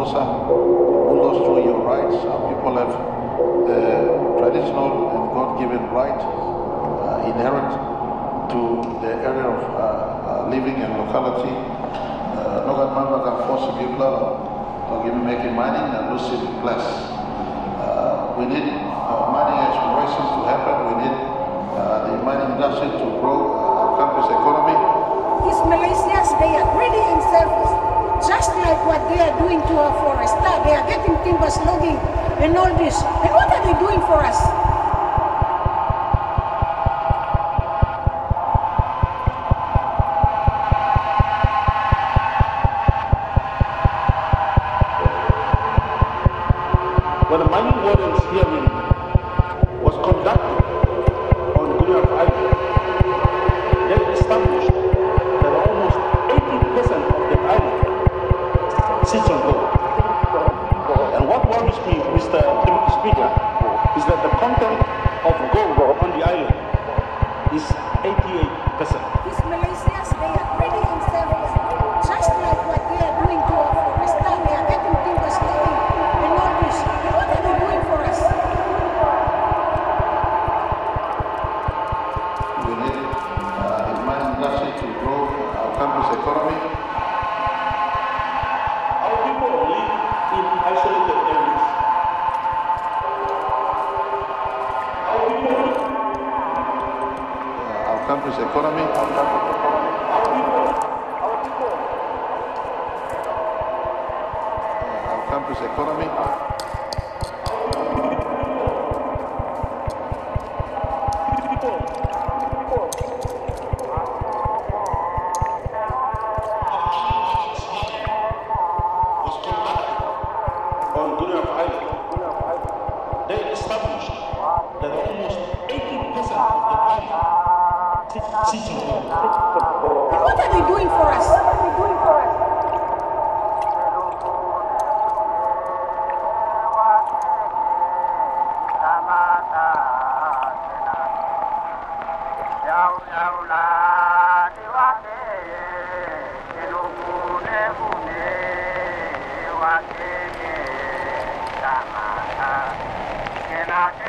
bulldozer to bulldoze through your rights. People have the traditional and God-given right inherent to the area of living and locality. Nogat Mamba can force people to make mining and lose it place. We need mining explorations to happen. We need the mining industry to grow our country's economy. These Malaysians, they are greedy and selfish, just like what they are doing to our forest. They are getting timbers, logging, and all this. And what are they doing for us? When the mining wardens hearing was conducted on Gunyaf Island, they established that almost 80% of the island sits on gold. And what worries me, Mr. Speaker, is that the content of gold on the island is 88%. These Malaysians, they are greedy and selfish, just like what they are doing to our forest. They are getting timbers, logging, and all this. And what are they doing for us? We need the mining industry to grow our country's economy. Our people live in isolated areas. Our people Our country's economy. Our country's economy. Was conducted on Gunyaf Island. They established that almost 80% of the island sits on gold. And what are they doing for us? What are they doing for us? Kenapa?